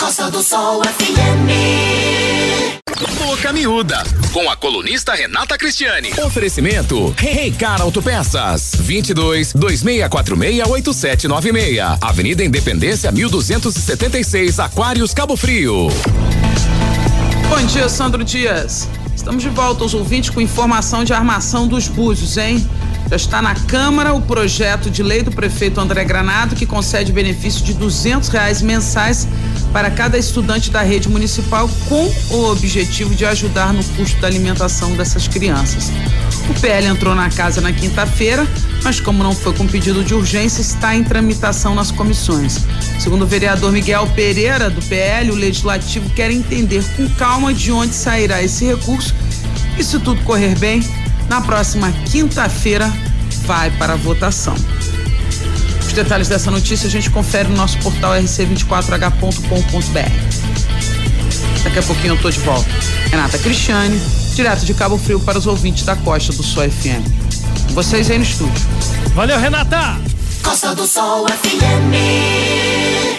Costa do Sol FM. Boca Miúda, com a colunista Renata Cristiane. Oferecimento Reicar Autopeças, 22-2646-8796. Avenida Independência 1276, Aquários, Cabo Frio. Bom dia, Sandro Dias. Estamos de volta aos ouvintes com informação de armação dos Búzios, hein? Já está na Câmara o projeto de lei do prefeito André Granado, que concede benefício de R$200 mensais para cada estudante da rede municipal, com o objetivo de ajudar no custo da alimentação dessas crianças. O PL entrou na casa na quinta-feira, mas como não foi com pedido de urgência, está em tramitação nas comissões. Segundo o vereador Miguel Pereira, do PL, o Legislativo quer entender com calma de onde sairá esse recurso e, se tudo correr bem, na próxima quinta-feira vai para a votação. Os detalhes dessa notícia a gente confere no nosso portal rc24h.com.br. Daqui a pouquinho eu tô de volta. Renata Cristiane, direto de Cabo Frio para os ouvintes da Costa do Sol FM. Vocês aí no estúdio. Valeu, Renata! Costa do Sol FM.